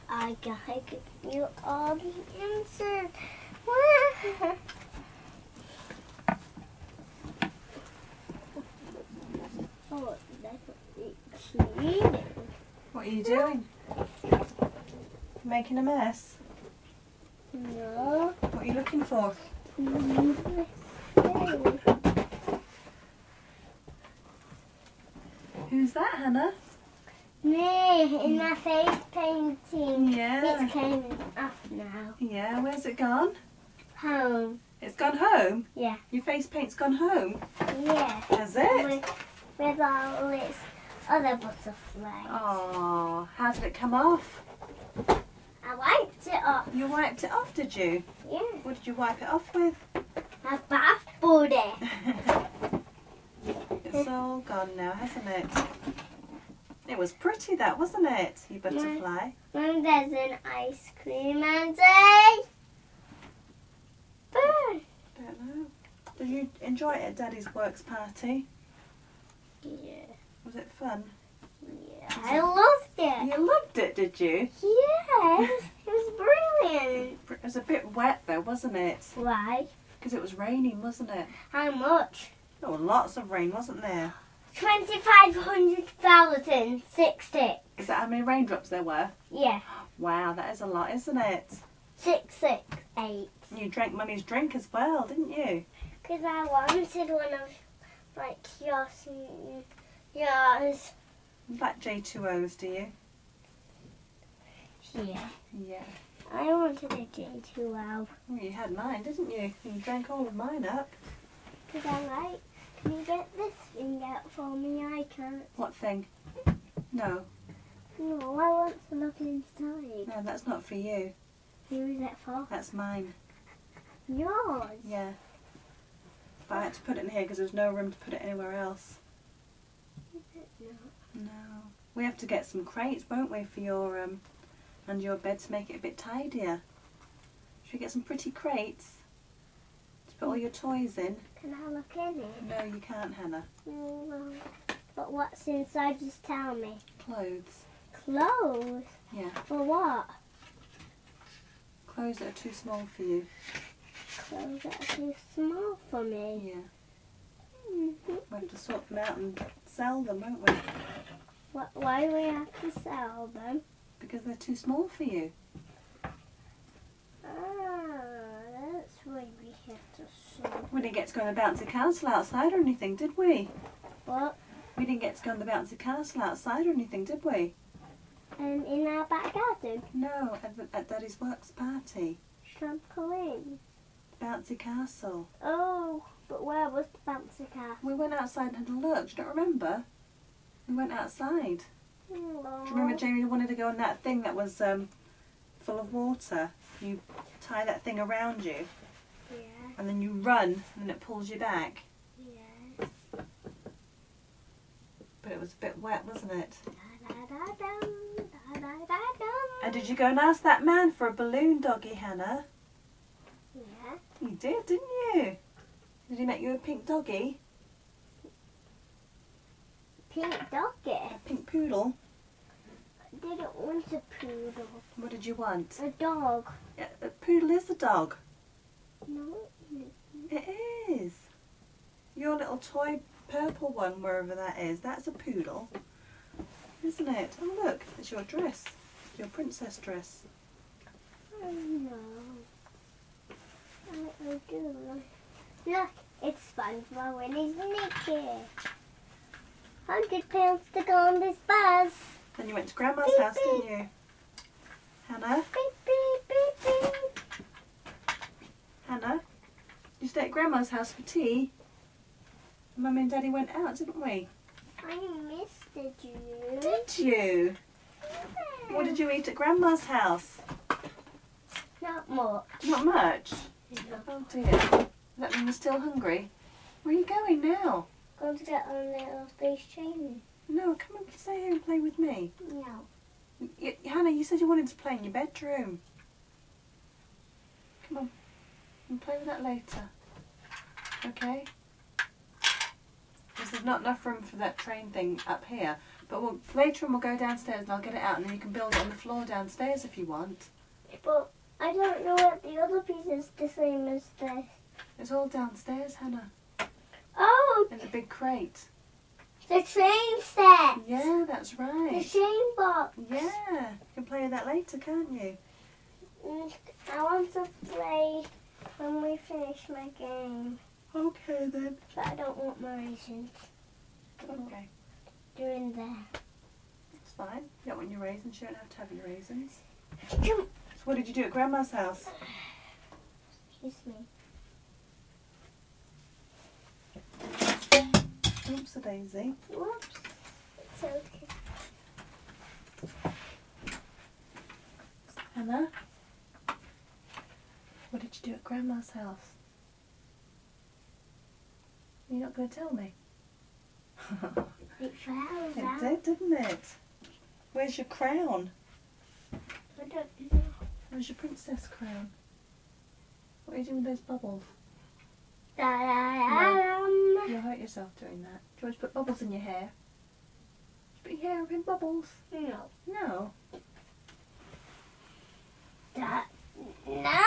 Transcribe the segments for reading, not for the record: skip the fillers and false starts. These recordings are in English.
I gotta give you all the answers. Oh, that's cleaning. What are you doing? Making a mess? No. What are you looking for? Who's that, Hannah? Me, in my face painting. Yeah. It's coming off now. Yeah, where's it gone? Home. It's gone home? Yeah. Your face paint's gone home? Yeah. Has it? With all its other butterflies. Oh, how did it come off? I wiped it off. You wiped it off, did you? Yeah. What did you wipe it off with? A bath body. It's all gone now, hasn't it? It was pretty, that, wasn't it, you butterfly? And there's an ice cream and a bird. Don't know. Did you enjoy it at Daddy's works party? Yeah. Was it fun? Yeah. I loved it. You loved it, did you? Yeah. It was brilliant. It was a bit wet though, wasn't it? Why? Because it was raining, wasn't it? How much? There were lots of rain, wasn't there? 2,500,060. Is that how many raindrops there were? Yeah. Wow, that is a lot, isn't it? 668. You drank Mummy's drink as well, didn't you? Because I wanted one of, like, yours. You like J2Os, do you? Yeah. Yeah. I wanted a J2L. Well, you had mine, didn't you? You drank all of mine up. Because I like, can you get this thing out for me? I can't. What thing? No. No, I want to look inside. No, that's not for you. Who is it for? That's mine. Yours. Yeah. But I had to put it in here because there was no room to put it anywhere else. Is it not? No. We have to get some crates, won't we, for your under your bed to make it a bit tidier. Should we get some pretty crates to put all your toys in? Can I look in it? No, you can't, Hannah. No. But what's inside? Just tell me. Clothes. Clothes? Yeah. For what? Clothes that are too small for you. Clothes that are too small for me. Yeah. Mm-hmm. We have to sort them out and sell them, won't we? Why do we have to sell them? Because they're too small for you. That's why we have to sell. We didn't get to go on the bouncy castle outside or anything, did we? What? We didn't get to go on the bouncy castle outside or anything, did we? In our back garden? No, at Daddy's works party. Trampoline. Bouncy castle. Oh, but where was the bouncy castle? We went outside and had a look. Do you not remember? We went outside. Do you remember Jamie wanted to go on that thing that was full of water? You tie that thing around you Yeah. and then you run and it pulls you back. Yeah. But it was a bit wet, wasn't it? Da-da-da-dum, da-da-da-dum. And did you go and ask that man for a balloon doggy, Hannah? Yeah. You did, didn't you? Did he make you a pink doggy? Pink doggy. A pink poodle? I didn't want a poodle. What did you want? A dog. Yeah, a poodle is a dog. No. It is. Your little toy purple one, wherever that is, that's a poodle. Isn't it? Oh look, it's your dress. Your princess dress. Oh no. I do. Look, it's SpongeBob when he's naked. £100 to go on this bus. Then you went to Grandma's house, didn't you? Hannah? Beep, beep, beep, beep. Hannah? You stayed at Grandma's house for tea? Mummy and Daddy went out, didn't we? I missed you. Did you? What did you eat at Grandma's house? Not much. Not much? No. Oh dear. Does that mean you're still hungry? Where are you going now? Going to get on little space train. No, come and stay here and play with me. No. Hannah, you said you wanted to play in your bedroom. Come on. We'll play with that later. Okay? Because there's not enough room for that train thing up here. But later on we'll go downstairs and I'll get it out and then you can build it on the floor downstairs if you want. But I don't know what the other piece is the same as this. It's all downstairs, Hannah. Oh, In the big crate. the train set. Yeah, that's The right. train box. Yeah, you can play with that later, can't you? I want to play when we finish my game. Okay then. But I don't want my raisins. Okay, They're in there. it's fine. You don't want your raisins, you don't have to have your raisins. Jump. So what did you do at Grandma's house? Excuse me. Oops, a daisy. Whoops. It's okay. Hannah? What did you do at Grandma's house? You're not going to tell me? It fell It down. did, didn't it? Where's your crown? I don't know. Where's your princess crown? What are you doing with those bubbles? Da-da-da-dum. You'll hurt yourself doing that. Do you want to put bubbles in your hair? Put your hair up in bubbles. No. No. No.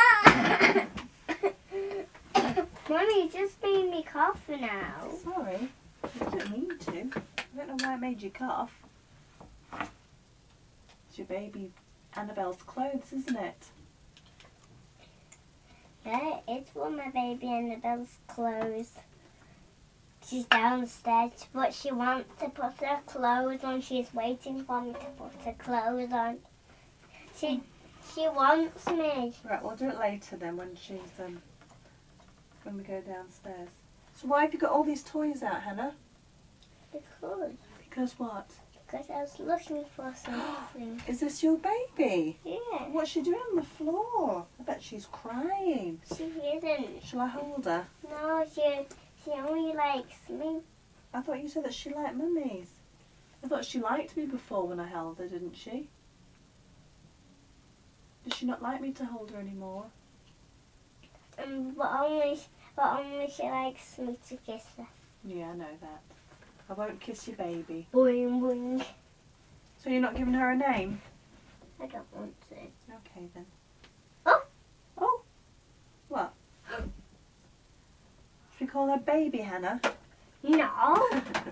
Mommy, you just made me cough now. Sorry. You didn't mean to. I don't know why it made you cough. It's your baby Annabelle's clothes, isn't it? Yeah, it's one of my baby Annabelle's clothes. She's downstairs, but she wants to put her clothes on. She's waiting for me to put her clothes on. She wants me. Right, we'll do it later then when she's when we go downstairs. So why have you got all these toys out, Hannah? Because Because what? I was looking for something. Is this your baby? Yeah. What's she doing on the floor? I bet she's crying. She isn't. Shall I hold her? No, she only likes me. I thought you said that she liked mummies. I thought she liked me before when I held her, didn't she? Does she not like me to hold her anymore? But only she likes me to kiss her. Yeah, I know that. I won't kiss your baby. Boing boing. So you're not giving her a name? I don't want to. Okay then. Oh. Oh. What? Should we call her Baby Hannah? No,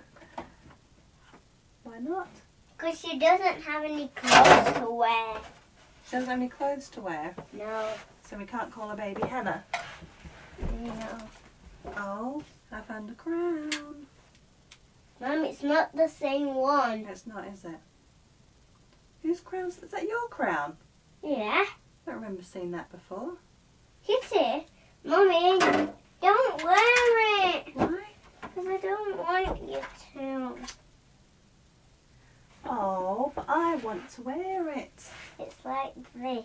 Why not? because she doesn't have any clothes to wear. She doesn't have any clothes to wear, No, so we can't call her Baby Hannah. no. Oh, I found a crown. Mum, it's not the same one. It's not, is it? Whose crown? Is that your crown? Yeah, I don't remember seeing that before. it's it. Mummy, don't wear it. Why? Because I don't want you to. Oh, but I want to wear it. It's like this.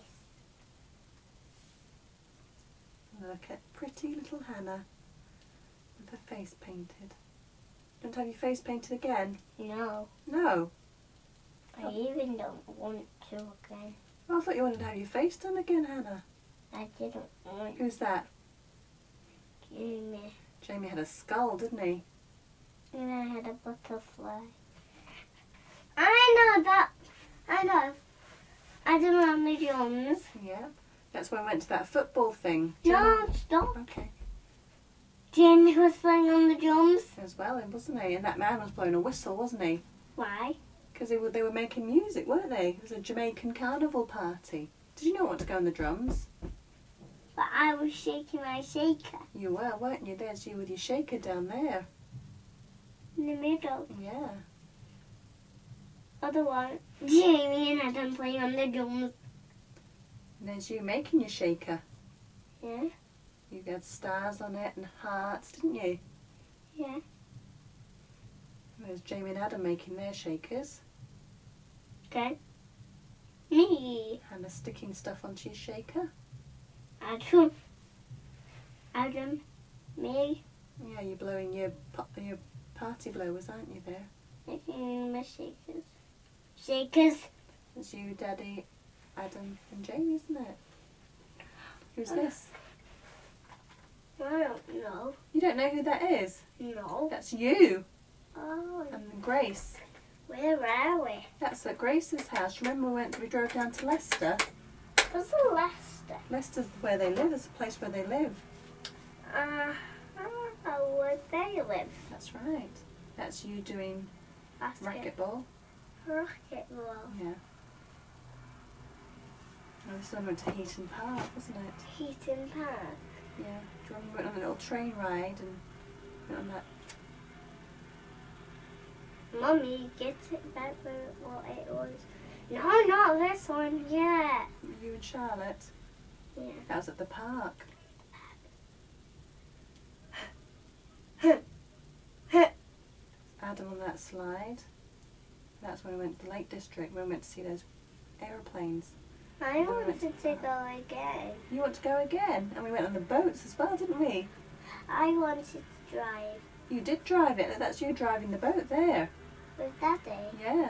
Look at pretty little Hannah with her face painted. Don't have your face painted again? No, No. I even don't want to again. I thought you wanted to have your face done again, Hannah. I didn't want Who's that? Jamie. Jamie had a skull, didn't he? And I had a butterfly. I know that. I know. I don't know on the drums. Yeah. That's when we went to that football thing. Do you No, remember? stop. Okay. Jamie was playing on the drums. As well, wasn't he? And that man was blowing a whistle, wasn't he? Why? Because they were making music, weren't they? It was a Jamaican carnival party. Did you not want to go on the drums? But I was shaking my shaker You were, weren't you? There's you with your shaker down there. in the middle. Yeah. Other one, Jamie and Adam playing on the drums. And there's you making your shaker. Yeah, You had stars on it and hearts, didn't you? yeah. There's Jamie and Adam making their shakers. Okay. Me. Hannah sticking stuff onto your shaker. Adam. Me. Yeah, you're blowing your party blowers, aren't you, there? Making my shakers. Shakers. There's you, Daddy, Adam and Jamie, isn't it? Who's this? I don't know. You don't know who that is? No. That's you Oh. and Grace. Where are we? That's at Grace's house. Remember we drove down to Leicester? What's a Leicester? Leicester's where they live. It's the place where they live. I don't know where they live. That's right. That's you doing racquetball. Racquetball. Yeah. Oh, this one went to Heaton Park, wasn't it? Heaton Park. Yeah. Do you remember we went on a little train ride and went on that? Mummy, get it back where what it was. No, not this one yet. You and Charlotte? Yeah. That was at the park. Adam on that slide. That's when we went to the Lake District, when we went to see those aeroplanes. I wanted to go again. You want to go again? And we went on the boats as well, didn't we? I wanted to drive You did drive it. That's you driving the boat there. with Daddy. Yeah.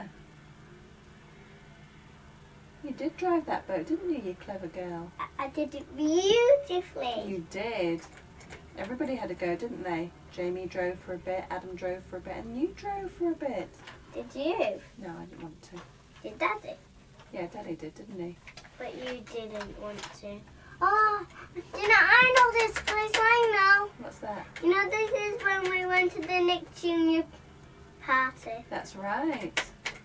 You did drive that boat, didn't you, you clever girl? I did it beautifully. You did. Everybody had a go, didn't they? Jamie drove for a bit, Adam drove for a bit, and you drove for a bit. Did you? No, I didn't want to. Did Daddy? Yeah, Daddy did, didn't he? But you didn't want to. Oh, I know this place. I know. What's that? You know, this is when we went to the Nick Jr. party. That's right.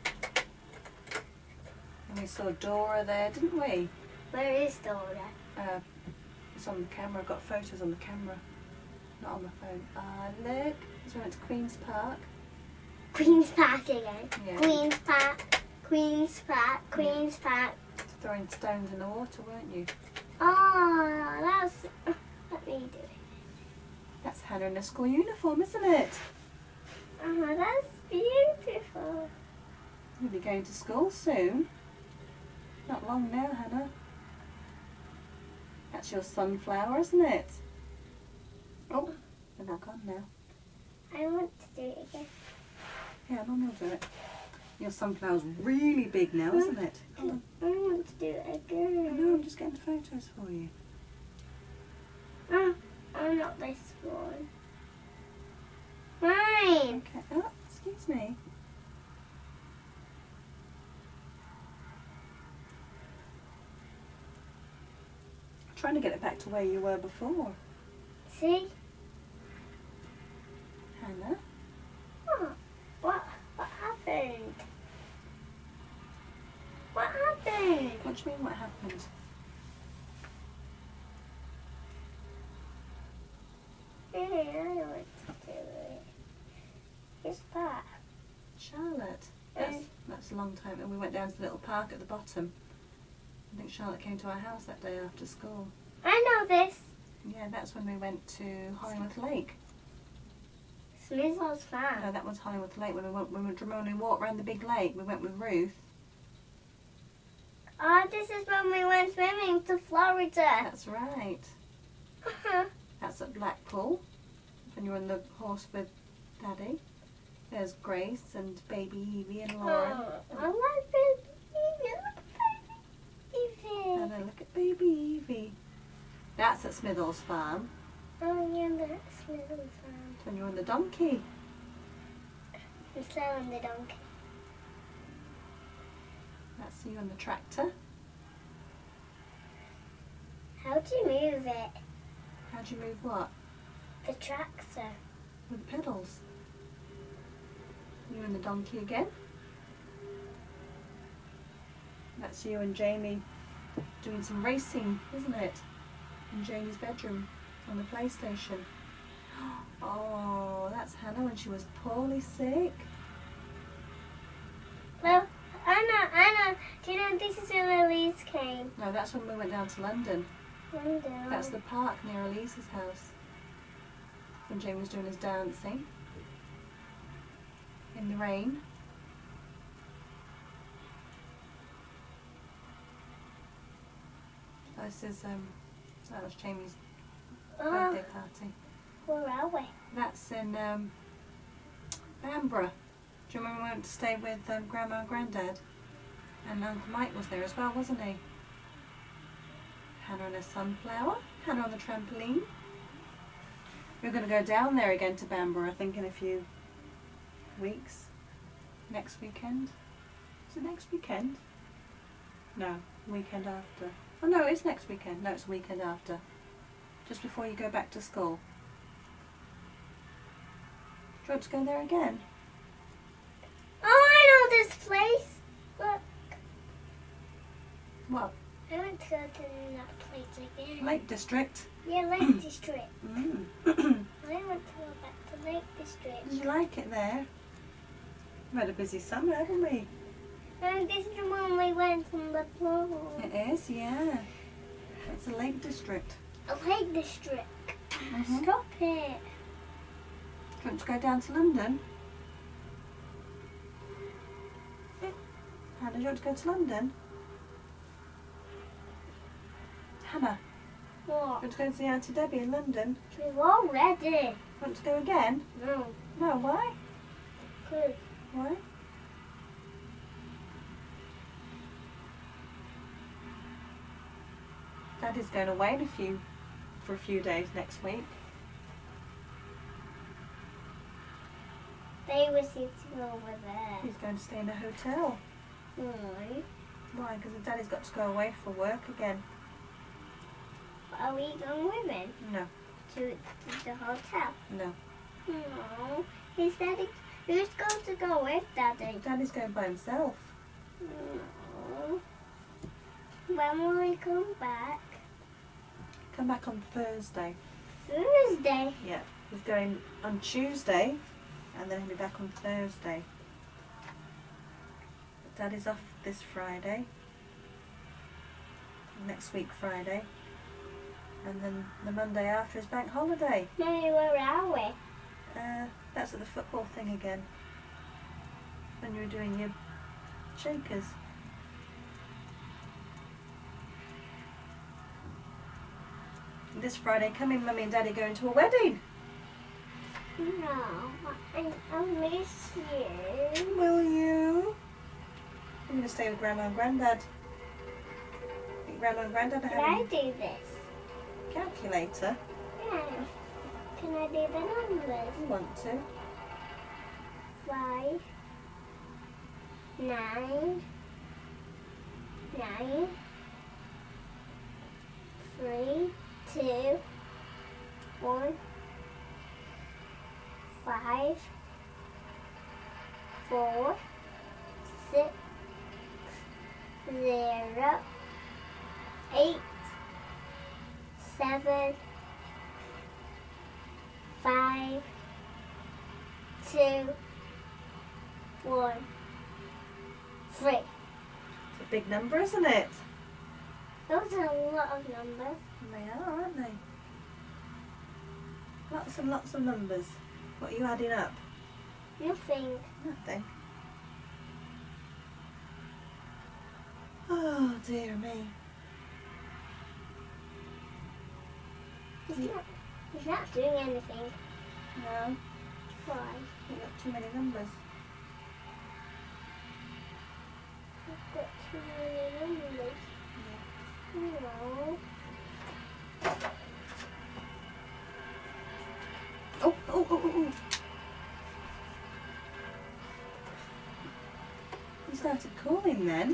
And we saw Dora there, didn't we? Where is Dora? It's on the camera. I've got photos on the camera. Not on my phone. Look. This went to Queen's Park. Queen's Park again. Yeah. Queen's Park. Queen's Park. Queen's Park. Throwing stones in the water, weren't you? Oh, that's... Let me do it. That's Hannah in a school uniform, isn't it? Oh, that's beautiful. You'll be going to school soon. Not long now, Hannah. That's your sunflower, isn't it? Oh, they're not gone now. I want to do it again. Yeah, Mum will do it. Your sunflower's really big now, isn't it? Hold on. I want to do it No, again. I'm just getting photos for you. Oh, not this one. Mine. Okay. Oh, excuse me. I'm trying to get it back to where you were before. See? Hannah? Oh, what happened? What happened? What do you mean what happened? Hey, I want to do it. Who's that? Charlotte. That's a long time. And we went down to the little park at the bottom. I think Charlotte came to our house that day after school. I know this. Yeah, that's when we went to Hollingworth Lake. Smizzle's farm. No, that was Hollingworth Lake. When we walked around the big lake, we went with Ruth. Oh, this is when we went swimming to Florida. That's right. Uh-huh. That's at Blackpool. When you were on the horse with Daddy. There's Grace and baby Evie and Lauren. Oh, I like baby Evie. And then look at baby Evie. That's at Smithall's farm. Oh, yeah, that's Smizzle's farm. When you're on the donkey. I'm slowing the donkey. That's you on the tractor. How do you move it? How do you move what? The tractor. With the pedals. You and the donkey again. That's you and Jamie doing some racing, isn't it? In Jamie's bedroom on the PlayStation. Oh, that's Hannah when she was poorly sick. Well, Anna, do you know this is when Elise came? No, that's when we went down to London. London. That's the park near Elise's house. When Jamie was doing his dancing. In the rain. This is that was Jamie's birthday party. Where are we? That's in Bamborough. Do you remember we went to stay with Grandma and Grandad? And Uncle Mike was there as well, wasn't he? Hannah and a sunflower. Hannah on the trampoline. We're going to go down there again to Bamborough, I think, in a few weeks. Next weekend? Is it next weekend? No, weekend after. Oh no, it's next weekend. No, it's the weekend after. Just before you go back to school. Do you want to go there again? Oh, I know this place. Look, What? I want to go to that place again. Lake District. Yeah, Lake District. Mm. I want to go back to Lake District. Did you like it there? We've had a busy summer, haven't we? And this is the one we went on the pool. It is, yeah. It's a Lake District. A Lake District. Mhm. Stop it. Do you want to go down to London? Hannah, do you want to go to London? Hannah, do you What? want to go and see Auntie Debbie in London? We've already. Want to go again? No, No, why? good. Why? Daddy's going away for a few days next week. They were sitting over there. He's going to stay in a hotel. Why? Why? Because Daddy's got to go away for work again. Are we going with him No, to the hotel? no. No. He said who's going to go with Daddy? Daddy's going by himself. No. When will we come back? Come back on Thursday. Thursday. Yeah. He's going on Tuesday and then he'll be back on Thursday. But Daddy's off this Friday. Next week Friday. And then the Monday after is bank holiday. Mommy, where are we? That's at the football thing again. When you were doing your shakers. This Friday coming, Mummy and Daddy going to a wedding. No, I miss you. Will you? I'm going to stay with Grandma and Granddad. Think Grandma and Granddad are Can I having do this? a calculator. Yeah. Can I do the numbers? You want to? 5, 9, 3, 2, 1, 5, 4, 6, 0, 8, 7, 5, 2, 1, 3. It's a big number, isn't it? Those are a lot of numbers. They are, aren't they? Lots and lots of numbers. What are you adding up? Nothing. Nothing. Oh dear me. He's not doing anything. No, Why? you've got too many numbers. I've got too many numbers. No. Oh, oh, oh, oh, oh. You started calling then.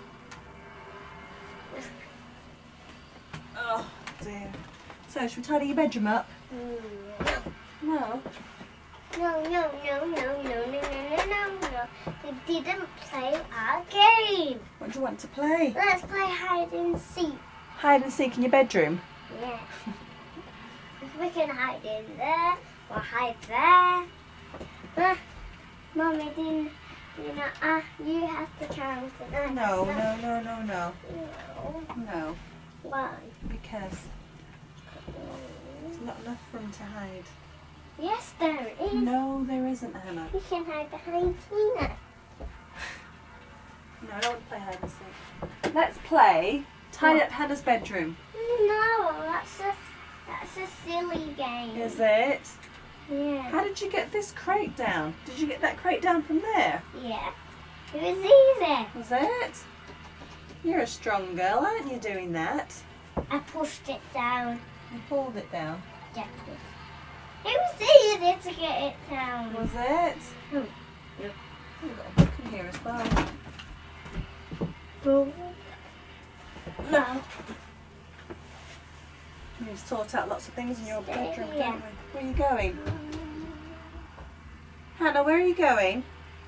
Oh dear. So, should we tidy your bedroom up? No. No, no, no, no, no, no, no, no, no, no. We didn't play our game. What do you want to play? Let's play hide and seek. Hide and seek in your bedroom. Yeah. We can hide in there or hide there. Mommy, you have to count it. No, no, no, no, no. No. No. Why? Because there's not enough room to hide. Yes, there is. No, there isn't, Hannah. We can hide behind Tina. No, I don't want to play hide and seek. Let's play tidy up Hannah's bedroom. No, that's a silly game. Is it? Yeah. How did you get this crate down? Did you get that crate down from there? Yeah. It was easy. Was it? You're a strong girl, aren't you, doing that? I pushed it down. You pulled it down. Yeah. It was easy to get it down. Was it? We've got a book in here as well. No. We need to sort out lots of things in your bedroom, Yeah. don't we? Where are you going? Hannah, where are you going?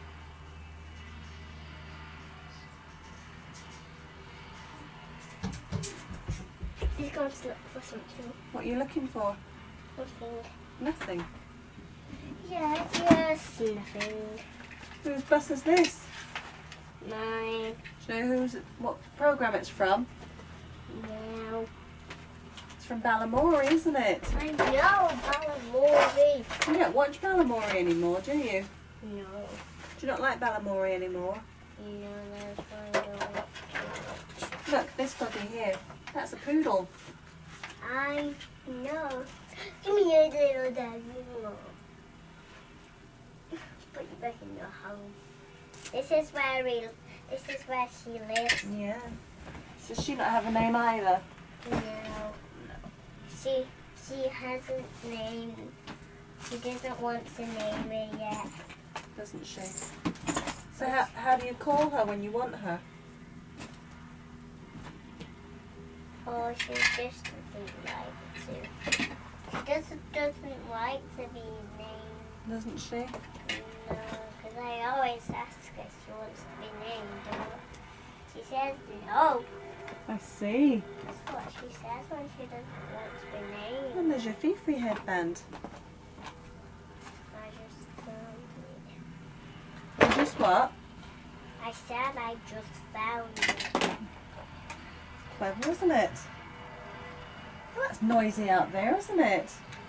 He's going to look for something. What are you looking for? Nothing. Nothing. Yeah, just nothing. Whose bus is this? Mine. Do you know what programme it's from? No. It's from Balamory, isn't it? I know, Balamory. You don't watch Balamory anymore, do you? No. Do you not like Balamory anymore? No, that's why I don't want to. Look, this doggy here. That's a poodle. I know. Give me your little doggy. Put you back in your home. This is where she lives. Yeah. Does she not have a name either? No. She hasn't named. She doesn't want to name her yet. Doesn't she? So how do you call her when you want her? Oh, she just doesn't like to. She doesn't like to be named. Doesn't she? No, because I always ask her if she wants to be named. And she says no. I see. That's what she says when she doesn't want to be named. And there's your Fifi headband. I just found it. And just what? I said I just found it. Clever, isn't it? Well, that's noisy out there, isn't it?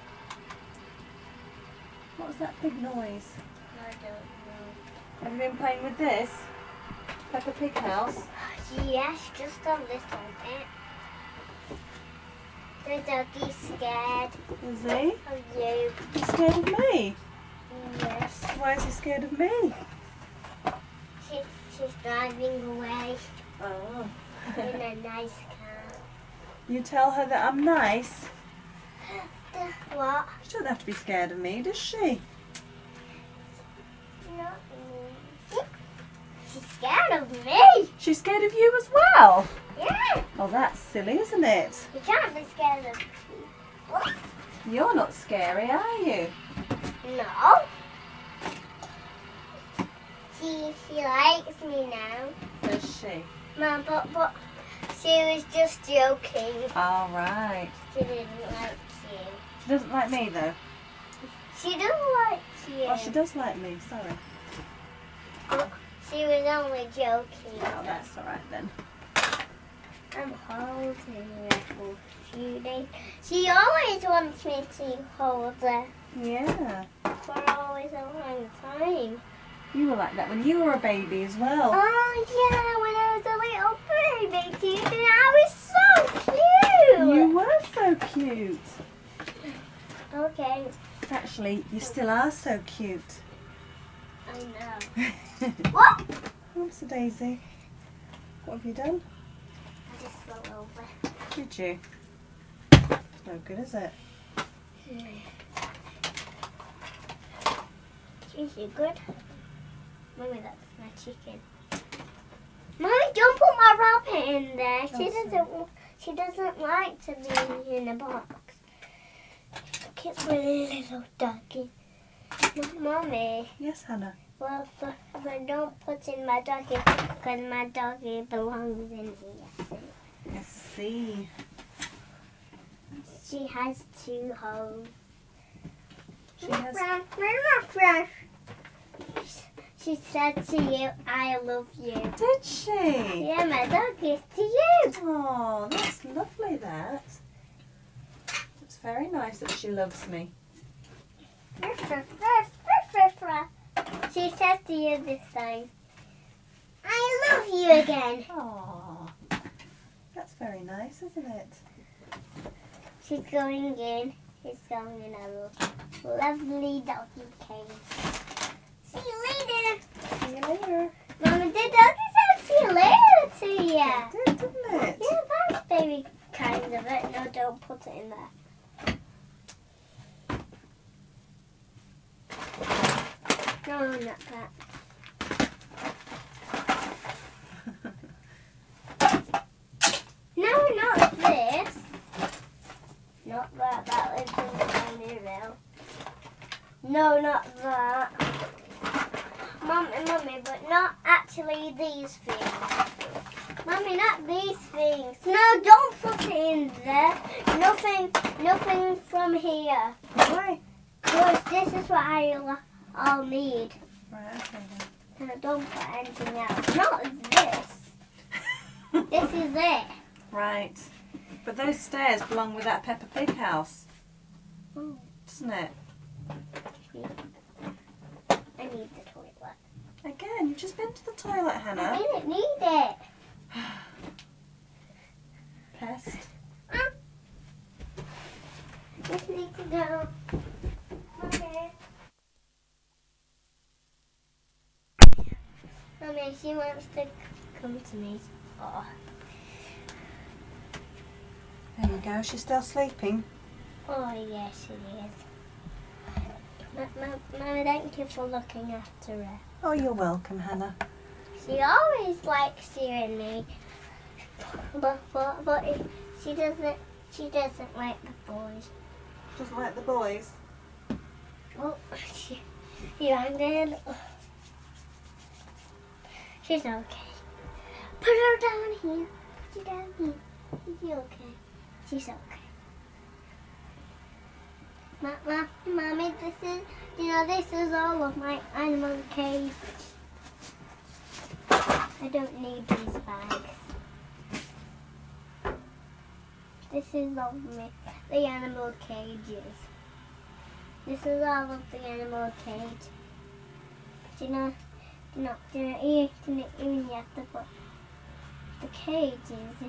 What was that big noise? I don't know. Have you been playing with this? Peppa Pig house? Yes, just a little bit. The doggy's scared Is he? of you. He's scared of me? Yes. Why is he scared of me? She's driving away Oh. in a nice car. You tell her that I'm nice. What? She doesn't have to be scared of me, does she? Not me. She's scared of me. She's scared of you as well. Yeah. Oh, that's silly, isn't it? You can't be scared of me. What? You're not scary, are you? No. She likes me now. Does she? Mum, but she was just joking. All right. She didn't like you. She doesn't like me, though. She doesn't like you. Oh, she does like me, sorry. But she was only joking. Oh, that's all right then. I'm holding her for a few days. She always wants me to hold her Yeah. for always a long time. You were like that when you were a baby as well. Oh yeah, when I was a little baby too, and I was so cute. You were so cute. Okay, Actually, you still are so cute. I know. What? Oops, Daisy. What have you done? I just fell over. Did you? It's no good, is it? Is you good? Mommy, that's my chicken. Mommy, don't put my rabbit in there. She doesn't like to be in a box. Look, it's really little doggy. Mommy, Yes, Hannah. well, but don't put in my doggy because my doggy belongs in here. I see. She has 2 homes. She has. She said to you, I love you. Did she? Yeah, my dog is to you. Oh, that's lovely, that. It's very nice that she loves me. She said to you this time, I love you again. Oh, that's very nice, isn't it? She's going in. She's going in a lovely doggy cage. See you later. See you later. Mama, the doggy said see you later to you. It did, didn't it? Yeah, that's very kind of it. No, don't put it in there. No, not that. No, not that. Mummy, but not actually these things. Mummy, not these things. No, don't put it in there. Nothing from here. Why? Because this is what I'll need. Right, okay then. And I don't put anything else. Not this. This is it. Right. But those stairs belong with that Peppa Pig house, Oh, doesn't it? I need the toilet. Again, you've just been to the toilet, I Hannah. didn't need it. Pest. Just need to go. Okay. Mummy, she wants to come to me. Oh. There you go. She's still sleeping. Oh, yes, it is. Mummy, thank you for looking after her. Oh, you're welcome, Hannah. She always likes seeing me, but she doesn't like the boys. Doesn't like the boys. Oh, she landed. She's okay. Put her down here. Put her down here. Is she okay? She's okay. Mommy, this is all of my animal cage. I don't need these bags. This is all the animal cages. This is all of the animal cage. You even have to put the cages in.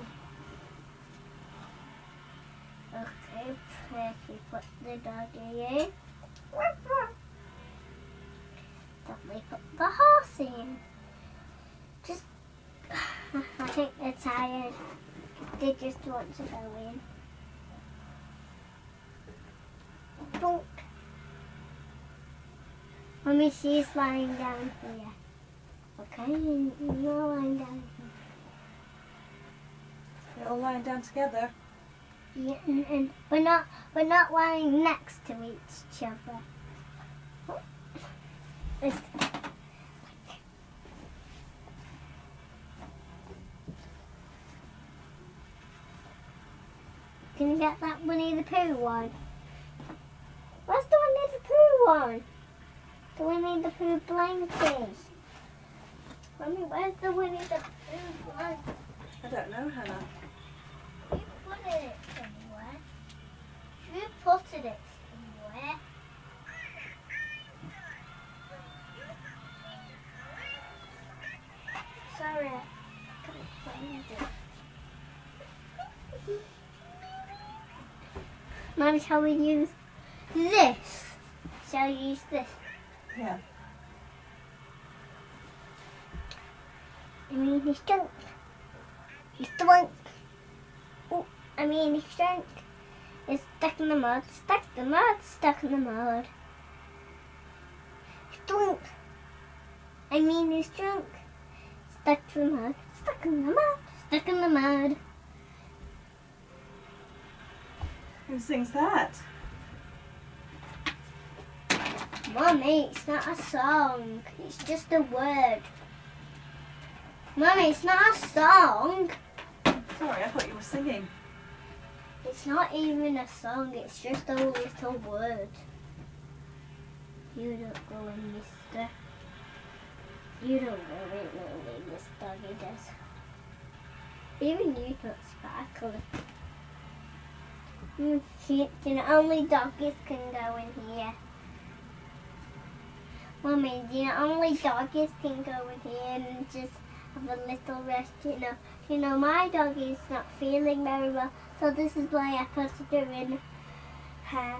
Okay, if you put the doggy in. Then we put the horse in. I think they're tired. They just want to go in. Bonk. Mummy, she's lying down here. Okay, you're lying down here. They're all lying down together. Yeah, and we're not lying next to each other. Can you get that Winnie the Pooh one? Where's the Winnie the Pooh one? The Winnie the Pooh blanket. Mummy, where's the Winnie the Pooh one? I don't know, Hannah. You put it somewhere. You put it somewhere. Sorry, I couldn't find it. Mum, shall we use this? Shall we use this? Yeah. I mean, he stunk. He stunk. Oh, I mean, he stunk. He's stuck in the mud, stuck in the mud, stuck in the mud. Stunk. I mean, he's drunk. Stuck in the mud, stuck in the mud, stuck in the mud. Who sings that? Mummy, it's not a song. It's just a word. Mummy, it's not a song. Sorry, I thought you were singing. It's not even a song. It's just a little word. You don't go in, mister. You don't really know me, this doggy does. Even you don't sparkle. Only doggies can go in here. Mummy, only doggies can go in here and just have a little rest, my doggy's not feeling very well, so this is why I put her in her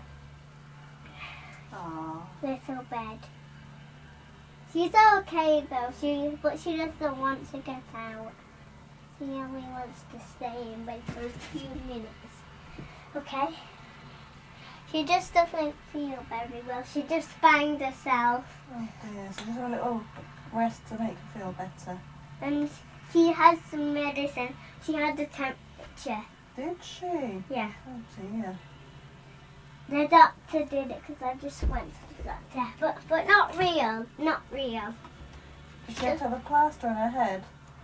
little bed. She's okay though, but she doesn't want to get out. She only wants to stay in bed for a few minutes. Okay? She just doesn't feel very well. She just banged herself. Oh dear, so just a little rest to make her feel better. And she has some medicine. She had the temperature. Did she? Yeah. Oh dear. The doctor did it because I just went to the But not real. Not real. Did she have to have a plaster on her head?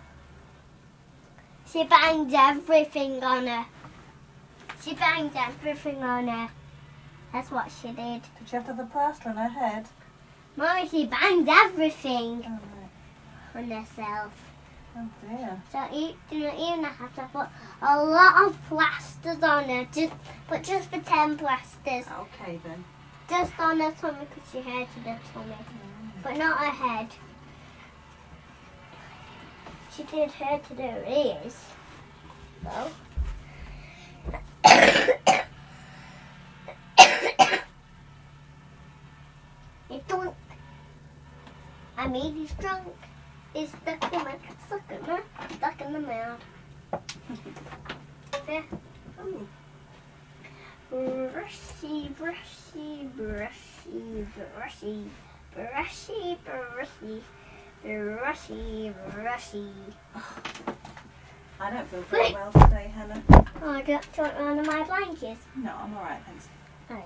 She banged everything on her. She banged everything on her. That's what she did. Did she have to have a plaster on her head? Mommy, she banged everything Oh, right. on herself. Oh dear. So you don't even have to put a lot of plasters on her. Just pretend plasters. Okay then. Just on her tummy because she hurted her tummy. But not her head. She did hurt her ears. Though. He's drunk. I mean, he's drunk. He's stuck in the mouth. There. Ooh. Brushy, brushy, brushy, brushy, brushy, brushy, brushy, brushy. I don't feel very well today, Hannah. Oh, do you want one of my blankets? No, I'm alright, thanks. Oh.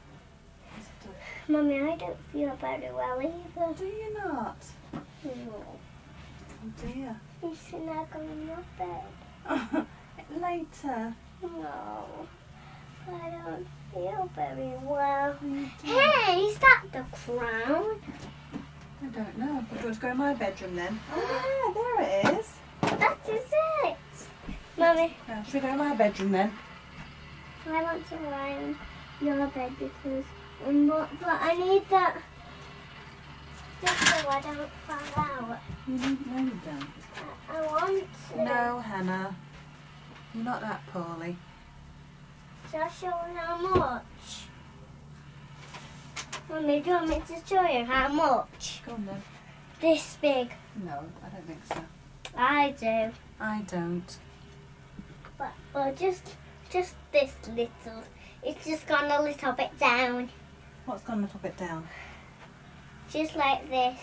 Mummy, I don't feel very well either. Do you not? No. Oh dear. You should not go in your bed. Later. No. I don't feel very well. You do. Hey, is that the crown? I don't know. Do you want to go in my bedroom then? Oh yeah, there it is. That is it. Mummy, Now, should we go in my bedroom then? I want to lie in your bed because but I need that just so I don't fall out. You don't. I want to. No, Hannah. You're not that poorly. Shall I show you how much? Mummy, do you want me to show you how much? Go on then. This big. No, I don't think so. I do. I don't. But just this little. It's just gone a little bit down. What's gone a little bit down? Just like this.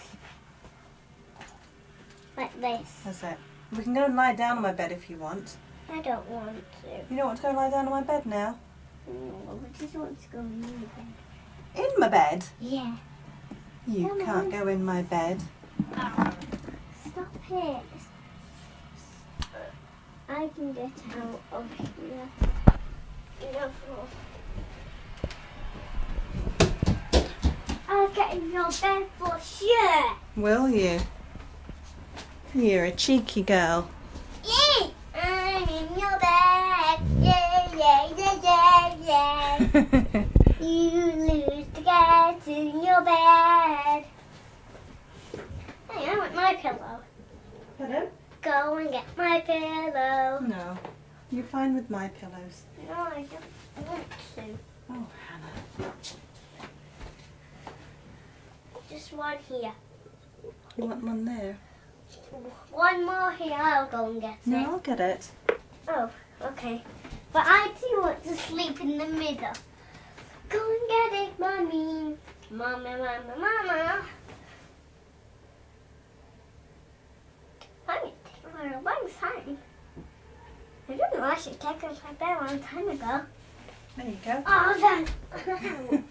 Like this. That's it. We can go and lie down on my bed if you want. I don't want to. You don't want to go and lie down on my bed now? No, I just want to go in your bed. In my bed? Yeah. You Come can't on. go in my bed. Stop it. I can get out of here. I'll get in your bed for sure. Will you? You're a cheeky girl. Yeah, I'm in your bed. Yeah, yeah, yeah, yeah, yeah. You lose to get in your bed. Hey, I want my pillow. Pardon? Go and get my pillow. No. You're fine with my pillows. No, I don't want to. Oh, Hannah. Just one here. You want one there? One more here. I'll go and get No, it. I'll get it. Oh, okay. But I do want to sleep in the middle. Go and get it, Mommy. Mama, mama, mama. I need to take for a long time. I don't know. I should take it like that a long time ago. There you go. Oh, then.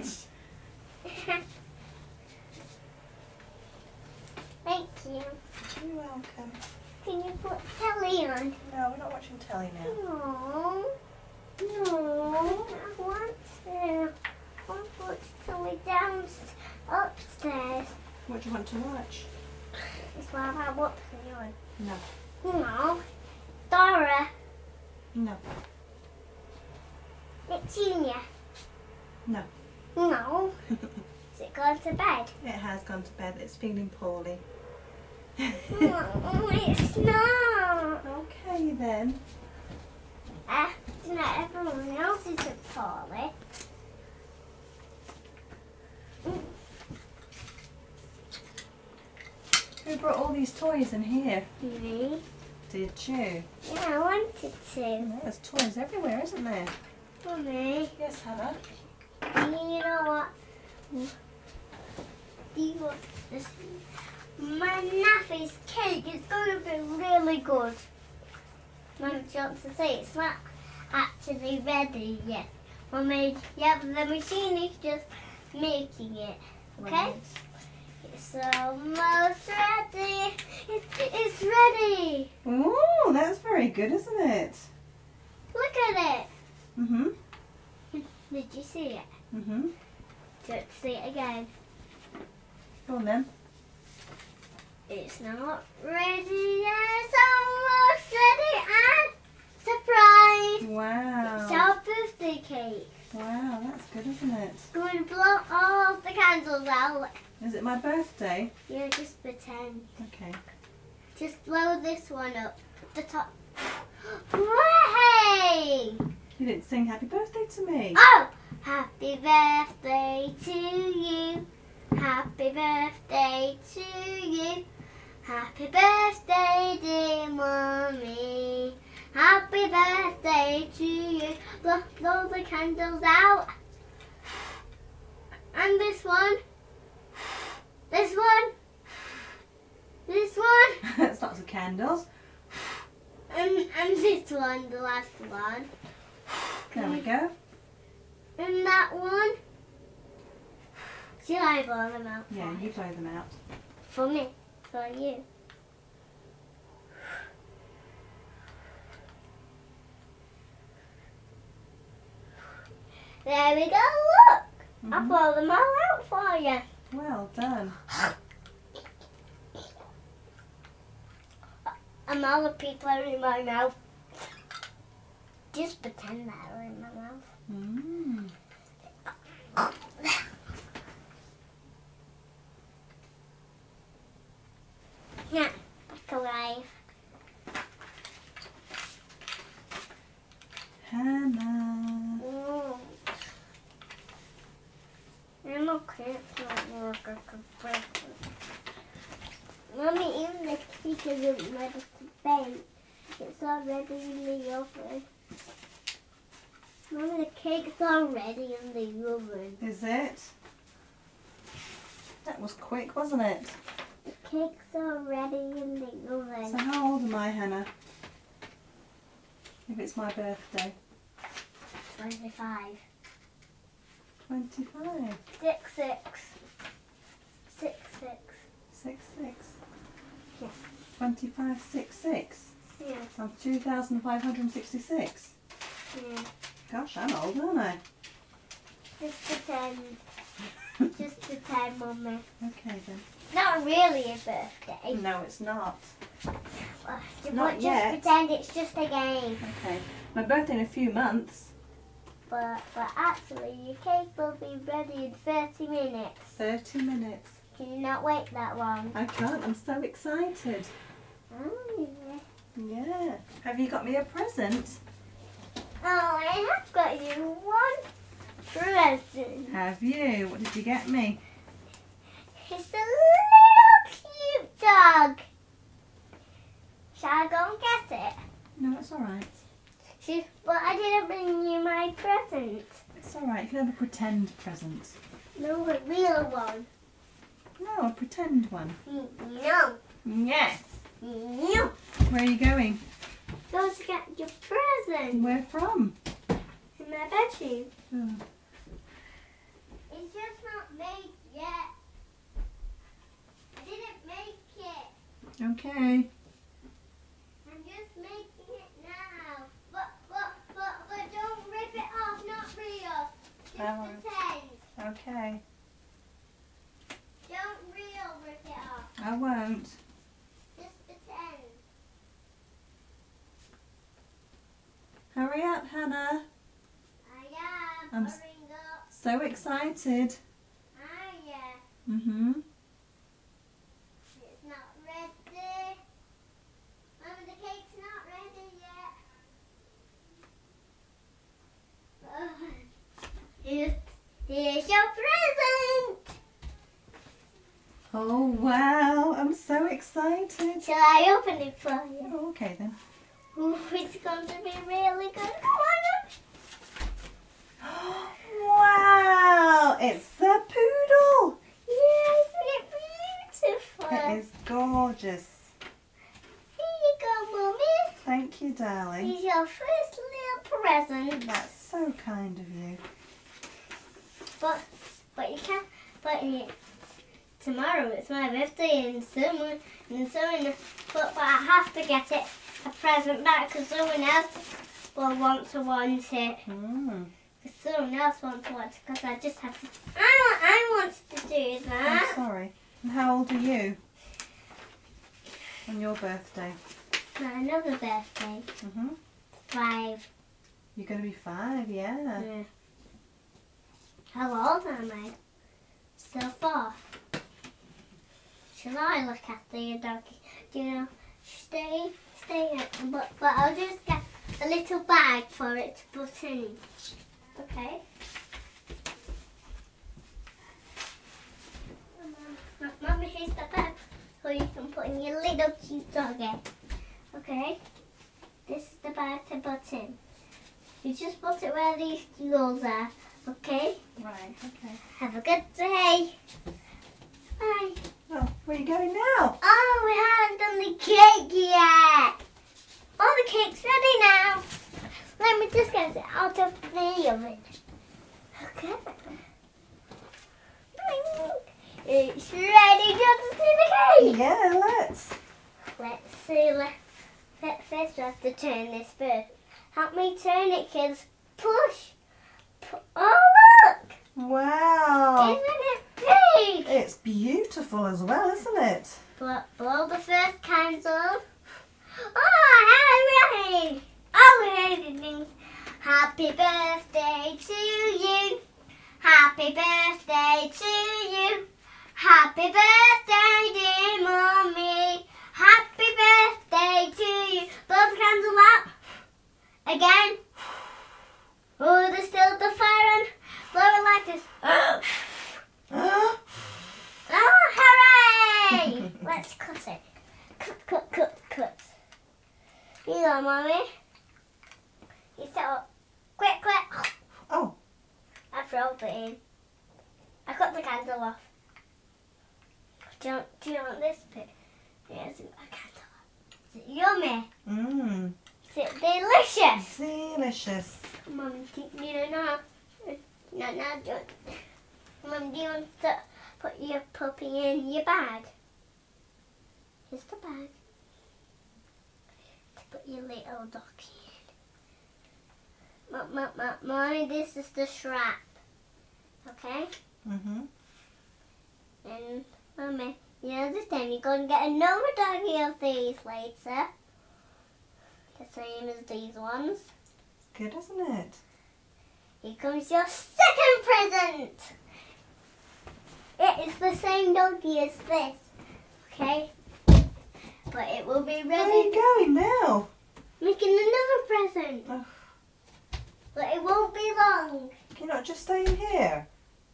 Thank you. You're welcome. Can you put telly on? No, we're not watching telly now. No. No. I want to. I want to put telly upstairs. What do you want to watch? It's what I want to on. No. No. Dora. No. It's Junior. No. No. Is it gone to bed? It has gone to bed. It's feeling poorly. No, it's not. Okay then. Not everyone else isn't poorly. Who brought all these toys in here? Me? Did you? Yeah, I wanted to. There's toys everywhere, isn't there? Mommy, Yes, Hannah. you know what? You want this? My Naffy's cake is going to be really good. Mum wants to say it's not actually ready yet. Mommy, yeah, but the machine is just making it. Okay? It's almost ready. It's ready. Oh, that's very good, isn't it? Look at it. Mhm. Did you see it? Mhm. Let's see it again. Go on then. It's not ready yet. It's almost ready. And surprise! Wow. It's our birthday cake. Wow, that's good, isn't it? Go and blow all the candles out. Is it my birthday? Yeah, just pretend. Okay. Just blow this one up. The top. Hey! You didn't sing happy birthday to me. Oh! Happy birthday to you. Happy birthday to you. Happy birthday, dear Mummy. Happy birthday to you. Blow the candles out. And this one. This one. This one. That's lots of candles. And this one, the last one. There we go. And that one. Should I blow them out? Yeah, you blow them out. For me. For you. There we go, look! I'll blow them all out for you. Well done. And all the people are in my mouth. Just pretend that are in my mouth. Mm. Yeah, back alive. Hannah. Mm. I'm okay, it's not work. I could break it. Mommy, even the cake isn't ready to bake. It's already in the oven. Mommy, the cake's already in the oven. Is it? That was quick, wasn't it? The cake's already in the oven. So how old am I, Hannah? If it's my birthday. 25. 25. 6-6. 6-6. 6-6. Yeah. 25-6-6. Yeah. I'm 2,566. Yeah. Gosh, I'm old, aren't I? Just pretend. Just pretend, Mummy. Okay then. Not really a birthday. No, it's not. But Not just yet. pretend it's just a game. Okay. My birthday in a few months. But actually, your cake will be ready in 30 minutes. 30 minutes. Can you not wait that long? I can't. I'm so excited. Oh, yeah. Yeah. Have you got me a present? Oh, I have got you one present. Have you? What did you get me? It's a little cute dog. Shall I go and get it? No, it's all right. But I didn't bring you my present. It's all right. You can have a pretend present. No, a real one. No, a pretend one. No. Yes. No. Where are you going? Go to get your present Where from? in my bedroom. Oh. It's just not made yet. I didn't make it. Okay. I'm just making it now. But don't rip it off, not real. Just Oh. pretend. Okay. Don't real rip it off. I won't. Just pretend. Hurry up, Hannah. I am. I'm Hurrying up. So excited. Yeah. Mm-hmm. It's not ready. Mama, the cake's not ready yet. Here's your present. Oh, wow. I'm so excited. Shall I open it for you? Oh, okay then. Ooh, it's going to be really good. Come on. Wow. It's a poodle. Yes, it's beautiful. It is gorgeous. Here you go, Mummy. Thank you, darling. Here's your first little present. That's so kind of you. But you can't. But tomorrow it's my birthday and someone, but I have to get it a present back because someone else will want to want it. Someone else wants to want it because I just have to. I want to do that. I'm sorry. And how old are you on your birthday? Another birthday. 5. You're going to be 5, yeah. How old am I? So far. Shall I look at the doggy? Do you know? Stay. But I'll just get a little bag for it to put in. Okay. Mummy, here's the bag so you can put in your little cute doggy. Okay. This is the bag to put in. You just put it where these jewels are. Okay? Right, okay. Have a good day. Bye. Oh, where are you going now? Oh, we haven't done the cake yet. Oh, the cake's ready now. Let me just get it out of the oven. Okay. It's ready. Do you want to see the cake? Yeah, let's. Let's see. First we have to turn this first. Help me turn it, kids. Push. Oh, look. Wow. Isn't it big? It's beautiful as well, isn't it? Blow the first candle. Oh, hooray! Oh, hooray! Happy birthday to you. Happy birthday to you. Happy birthday, dear Mummy. Happy birthday to you. Blow the candle out. Again. Oh, there's still the fire on. Blow it like this. Oh, hooray! Let's cut it. Cut. Here you go, Mummy. You set up. Quick. Oh. I froze it in. I cut the candle off. Do you want this bit? Yes, a candle off. Is it yummy? Is it delicious? Delicious. Mum, do you know? No, don't. Mum, do you want to put your puppy in your bag? Here's the bag. To put your little doggy in. Mommy, this is the strap. Okay? And Mummy, you know this time you're going to get another doggy of these later. The same as these ones. Good, isn't it? Here comes your second present. It is the same doggy as this. Okay? But it will be ready. Where are you going now? Making another present. Oh. But it won't be long. Can you not just stay in here?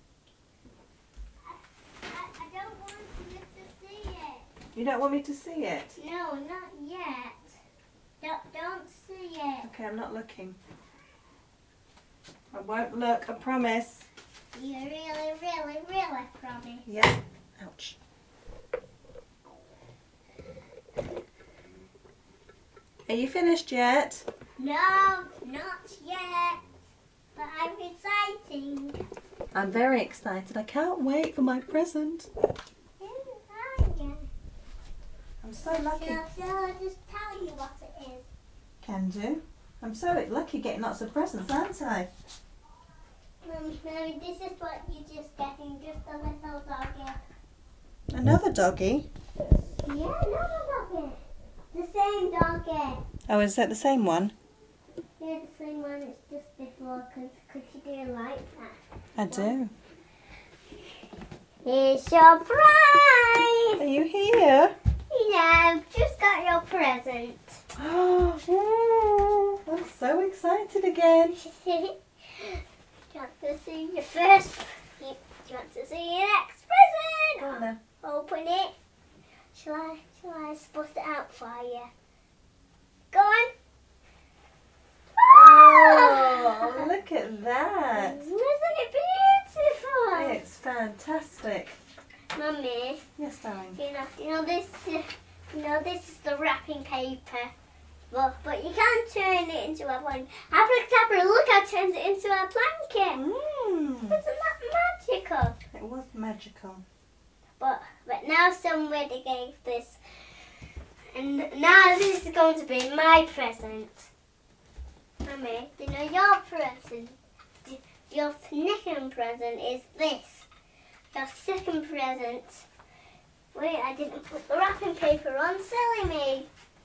I don't want you to see it. You don't want me to see it? No, not yet. Don't see it. Okay, I'm not looking. I won't look, I promise. You really promise. Yeah. Ouch. Are you finished yet? No, not yet. But I'm exciting. I'm very excited. I can't wait for my present. I'm so lucky. Shall I just tell you what it is? Can do. I'm so lucky getting lots of presents, aren't I? Mommy, this is what you're just getting, just a little doggy. Another doggy? Yeah, another doggy. The same doggy. Oh, is that the same one? Yeah, the same one. It's just before, because you do like that. I do. Here's your prize. Are you here? Yeah, I've just got your present. Oh, I'm so excited again. Do you want to see your first? Do you want to see your next present? Go on then. Open it. Shall I split it out for you? Go on. Oh, look at that. Isn't it beautiful? It's fantastic. Mummy, Yes, darling. you know this is the wrapping paper. But you can't turn it into a blanket. Abracadabra, look, I turned it into a blanket. Isn't that magical. It was magical. But now somebody gave this. And now this is going to be my present. Mummy, do you know your present? Your second present is this. Your second present. Wait, I didn't put the wrapping paper on. Silly me.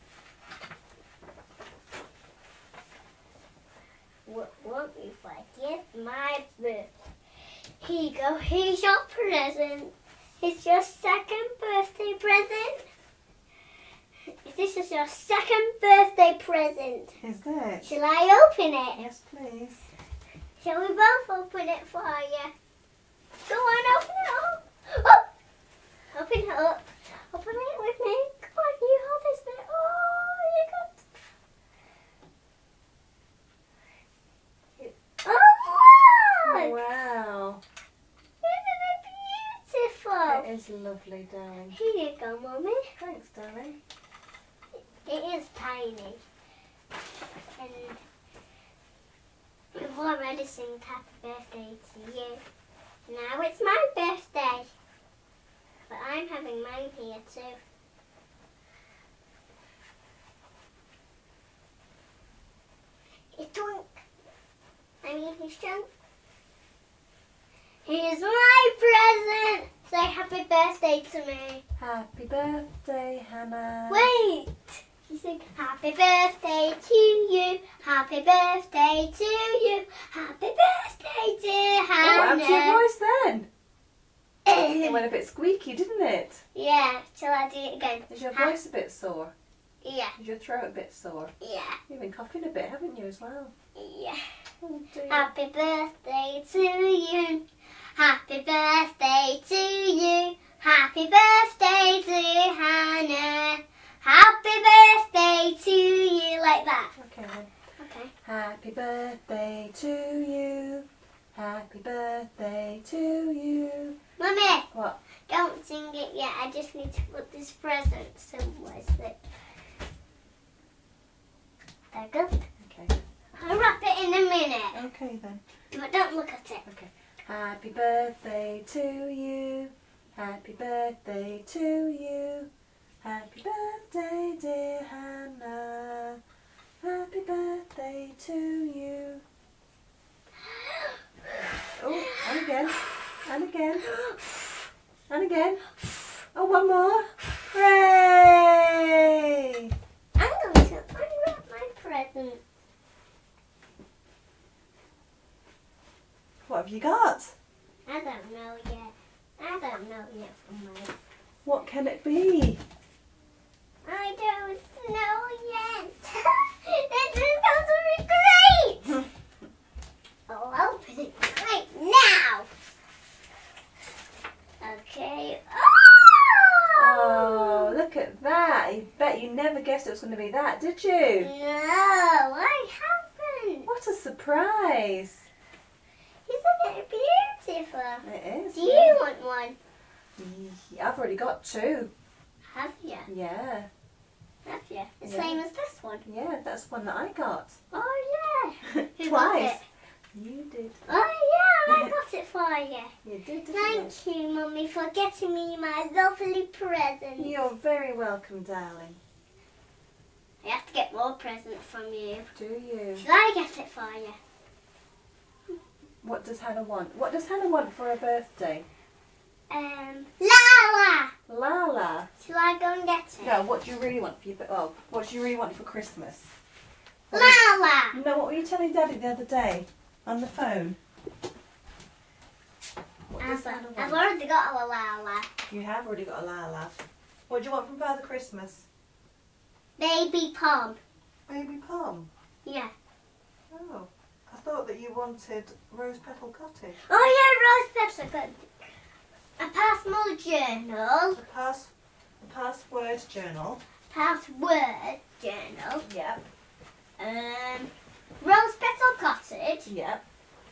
Won't you forget my birthday? Here you go. Here's your present. It's your second birthday present. This is your second birthday present. Is it? Shall I open it? Yes, please. Shall we both open it for you? Go on, open it up. Oh! Open it up. Open it with me. Come on, you hold this bit. Oh, you got... Oh, look! Wow. Isn't it beautiful? It is lovely, darling. Here you go, Mummy. Thanks, darling. It is tiny. And we've already sung happy birthday to you. Now it's my birthday. But I'm having mine here too. It's drunk. I mean, he's drunk. Here's my present. Say happy birthday to me. Happy birthday, Hannah. Wait. He said, happy birthday to you. Happy birthday to you. Happy birthday, dear Oh, Hannah. how's your voice then? It went a bit squeaky, didn't it? Yeah, shall I do it again? Is your voice a bit sore? Yeah, Is your throat a bit sore? yeah, You've been coughing a bit, haven't you, as well? yeah. Oh, dear. Happy birthday to you. Happy birthday to you. Happy birthday, dear Hannah. Happy birthday to you. Like that. Okay then. Okay. Happy birthday to you. Happy birthday to you. Mummy, What? don't sing it yet. I just need to put this present somewhere. There good. Okay. I'll wrap it in a minute. Okay then. But don't look at it. Okay. Happy birthday to you. Happy birthday to you. Happy birthday, dear Hannah. Happy birthday to you. Oh, and again. And again. And again. Oh, one more. Hooray! I'm going to unwrap my present. What have you got? I don't know yet. I don't know yet for mine. What can it be? I don't know yet. This is going to be great. I'll open it right now. Okay. Oh, look at that. I bet you never guessed it was going to be that, did you? No, I haven't. What a surprise. Isn't it beautiful? It is. Do you want one? Yeah, I've already got two. Have you? Yeah. Have you? The Yeah. same as this one. Yeah, that's one that I got. Oh yeah. Who got Twice. it? You did. Oh yeah, I got it for you. You did, didn't Thank you, Mummy, for getting me my lovely present. you? You're very welcome, darling. I have to get more presents from you. Do you? Shall I get it for you? What does Hannah want? What does Hannah want for her birthday? Lala! Lala. Shall I go and get it? No, what do you really want for your what do you really want for Christmas? Lala! No, what were you telling Daddy the other day on the phone? What does Hannah I've want? already got a Lala. You have already got a Lala. What do you want from Father Christmas? Baby Pom. Baby Palm. Yeah. Oh, I thought that you wanted Rose Petal Cottage. Oh yeah, Rose Petal. A personal journal. The password journal. Password journal. Yep. Rose Petal Cottage. Yep.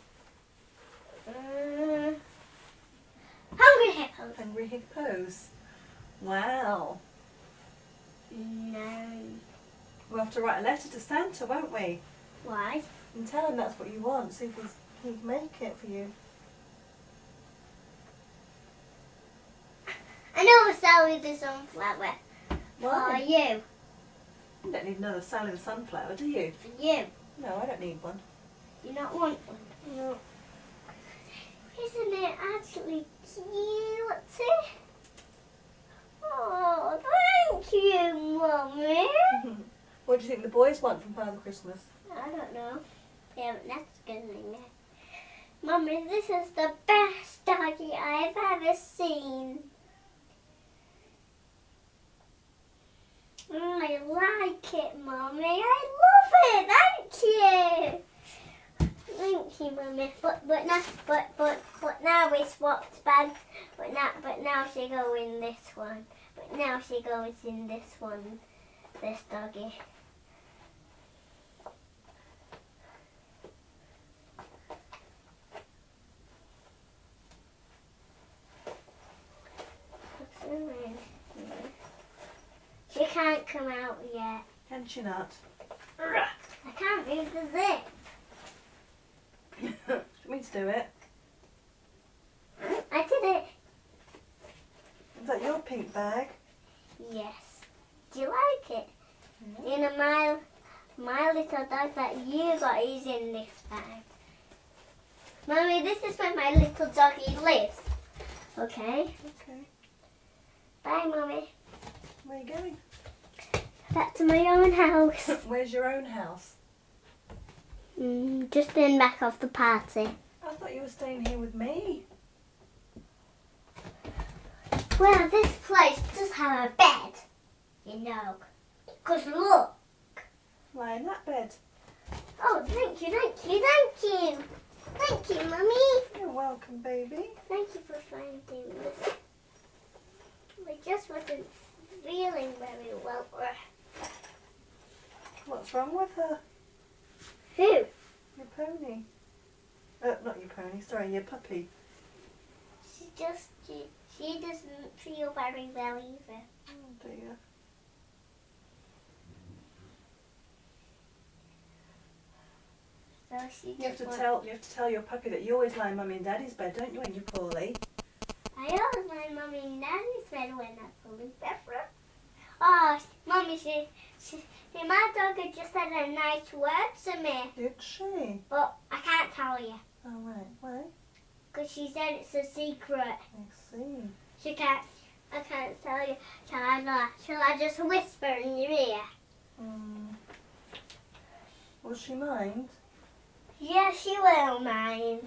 Hungry Hippos. Hungry Hippos. Wow. No. We'll have to write a letter to Santa, won't we? Why? And tell him that's what you want. See if he can make it for you. Sally the sunflower. Why? For you. You don't need another Sally the sunflower, do you? For you. No, I don't need one. You not want one? No. Isn't it actually cute? Oh, thank you, Mummy. What do you think the boys want from Father Christmas? I don't know. They haven't asked anything yet. Mummy, this is the best doggy I've ever seen. I like it, Mummy. I love it. Thank you. Thank you, Mummy. But now we swapped bags. But now she goes in this one. But now she goes in this one. This doggy. She can't come out yet. Can she not? I can't move the zip. Do you want me to do it? I did it. Is that your pink bag? Yes. Do you like it? Yeah. You know, my little dog that you got is in this bag. Mummy, this is where my little doggy lives. Okay. Okay. Bye, Mummy. Where are you going? Back to my own house. Where's your own house? Just in back of the party. I thought you were staying here with me. Well, this place does have a bed, you know. Because look. Lie in that bed. Oh, thank you, thank you, thank you. Thank you, Mummy. You're welcome, baby. Thank you for finding this. I just wasn't feeling very well. What's wrong with her? Who? Your pony. Not your pony, sorry, your puppy. She doesn't feel very well either. Oh dear. So she You have just to tell your puppy that you always lie in Mummy and Daddy's bed, don't you, when you're poorly? I always lie in Mummy and Daddy's bed when I'm fully better. Oh, Mummy, my dog had just said a nice word to me. Did she? But I can't tell you. Oh right, why? Because she said it's a secret. I see. I can't tell you. Shall I just whisper in your ear? Will she mind? Yes, she will mind.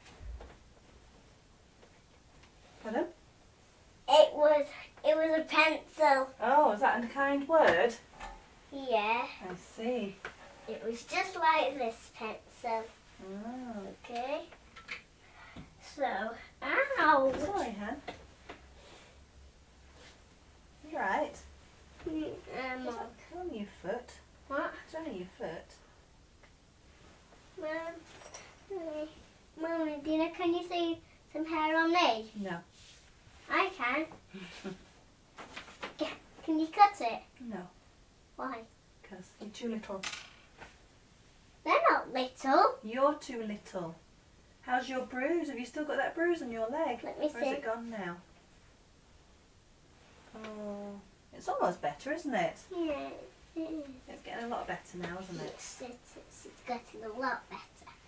Pardon? It was a pencil. Oh, is that a kind word? Yeah. I see. It was just like this pencil. Oh. Okay. So, ow. Sorry, Han. You right? Is that on your foot? What? It's only your foot. Mummy, Dina, can you see some hair on me? No. I can. Can you cut it? No, Why? because you're too little. They're not little. You're too little. How's your bruise? Have you still got that bruise on your leg? Let me Or is see. it gone now? Oh, it's almost better, isn't it? Yeah. It's getting a lot better now, isn't it? It's getting a lot better.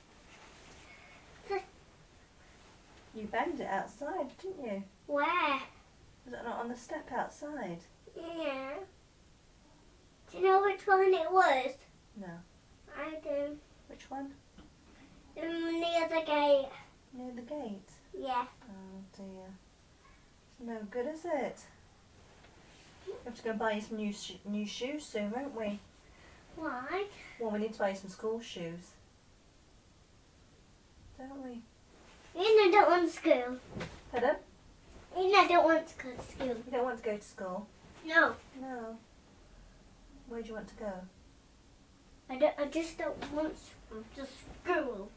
You banged it outside, didn't you? Where? Was it not on the step outside? Yeah. Do you know which one it was? No. I do. Which one? Near the gate. Near the gate? Yeah. Oh dear. It's no good, is it? We have to go buy you some new shoes soon, won't we? Why? Well, we need to buy you some school shoes. Don't we? You don't want to school. Pardon? You don't want to go to school. You don't want to go to school? No. No. Where do you want to go? I just don't want to go to school.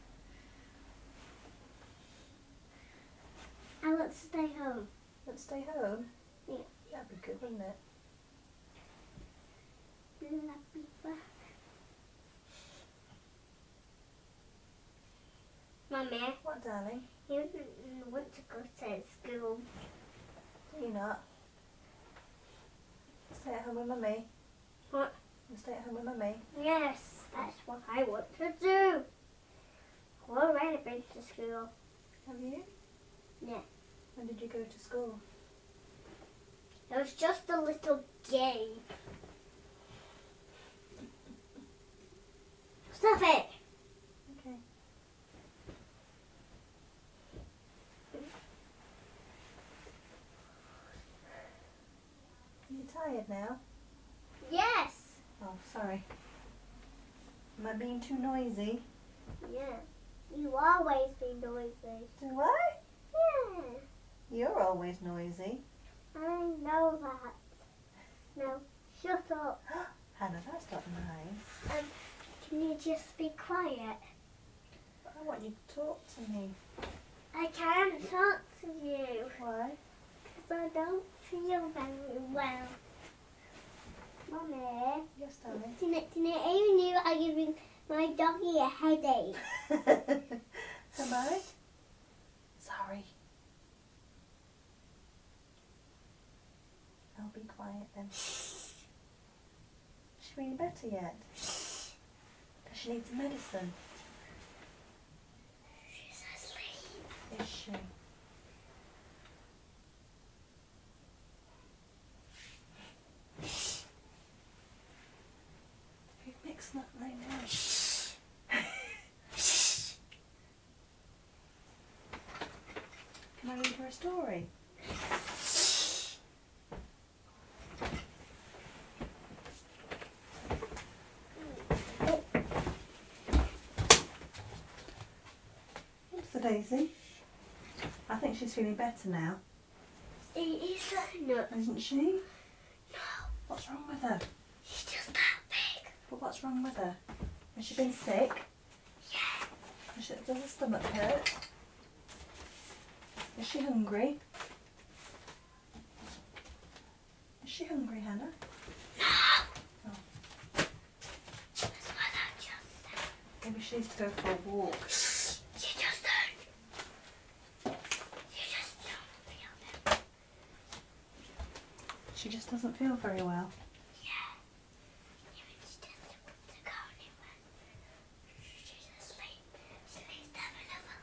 I want to stay home. Want to stay home? Yeah. That'd be good, wouldn't it? Mummy, What, darling? you don't want to go to school. Do you not? Stay at home with Mummy. What? You stay at home with Mummy. Yes, that's what I want to do. I've already been to school. Have you? Yeah. When did you go to school? It was just a little game. Stop it! Okay. Are you tired now? Yes. Oh, sorry. Am I being too noisy? Yeah. You always be noisy. Do I? Yeah. You're always noisy. I know that. Now, shut up. Hannah, that's not nice. Can you just be quiet? I want you to talk to me. I can't talk to you Why? because I don't feel very well. Mummy, Yes, darling. tonight even you are giving my doggy a headache. Am I? Sorry. I'll be quiet then. Is she feeling better yet? Does she need some medicine? She's asleep. Is she? You've mixed up right now. Can I read her a story? Daisy. I think she's feeling better now. Is not. Isn't she? No. What's wrong with her? She's just that big. But what's wrong with her? Has she been sick? Yeah. Does her stomach hurt? Is she hungry? Is she hungry, Hannah? No. Oh. That's what I just said. Maybe she needs to go for a walk. You just don't. You just don't feel it. She just doesn't feel very well. Yeah. Even she doesn't want to go anywhere. She's asleep. She needs to have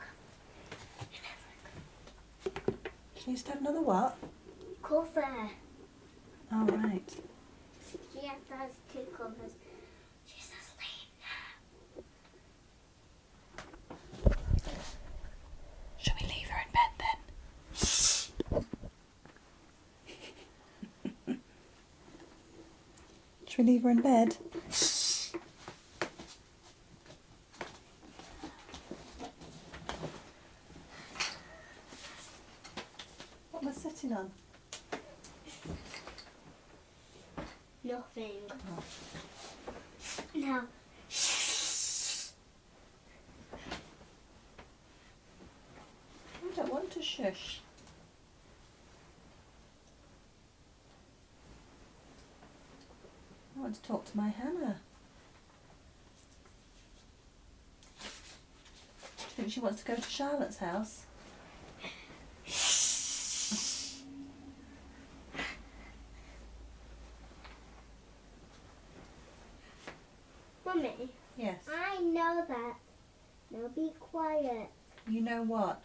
another cup. She needs to have another what? Cover. Oh, right. She has 2 covers. She's asleep now. Shall we leave her in bed then? Shall we leave her in bed? What am I sitting on? Nothing. Oh. Now. I don't want to shush. I want to talk to my Hannah. Do you think she wants to go to Charlotte's house? Mummy, Yes. I know that. Now be quiet. You know what?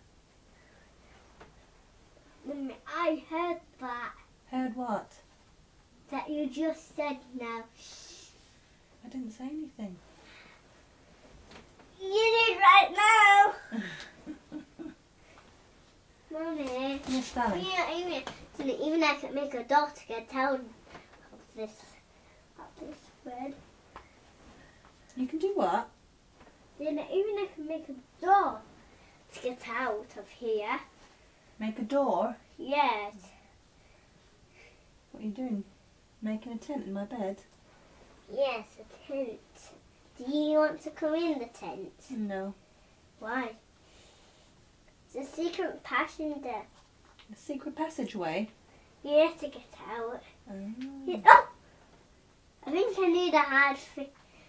Mummy, I heard that. Heard what? That you just said now. I didn't say anything. You did right now. Mummy. Yes, darling. Even I could make a dog to get out of this bed. You can do what? Even I can make a door to get out of here. Make a door? Yes. What are you doing? Making a tent in my bed? Yes, a tent. Do you want to come in the tent? No. Why? It's a secret passenger. A secret passageway? You have to get out. Oh. Oh! I think I need a hard thing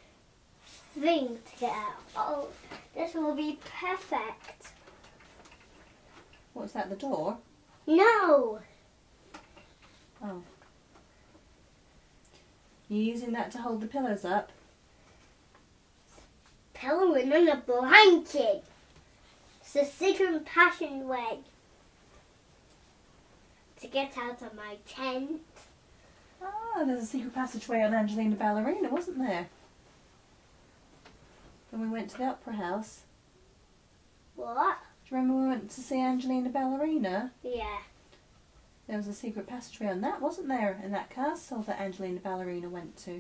to get out. Oh, this will be perfect. What's that, the door? No! Oh. You using that to hold the pillows up? Pillowing on a blanket. It's a secret passageway to get out of my tent. Ah, there's a secret passageway on Angelina Ballerina, wasn't there? When we went to the Opera House. What? Do you remember we went to see Angelina Ballerina? Yeah. There was a secret passageway on that, wasn't there? In that castle that Angelina Ballerina went to.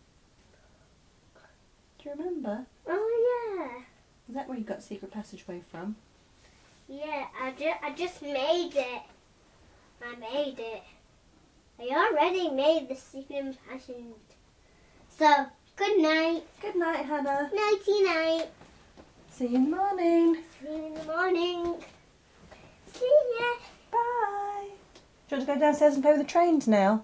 Do you remember? Oh yeah. Is that where you got the secret passageway from? Yeah, I just made it. I made it. I already made the secret passage. So, good night. Good night, Hannah. Nighty night. See you in the morning. See you in the morning. See ya. Bye. Do you want to go downstairs and play with the trains now?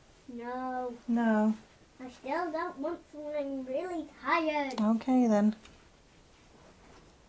No, No. I still don't want to. I'm really tired. Okay then.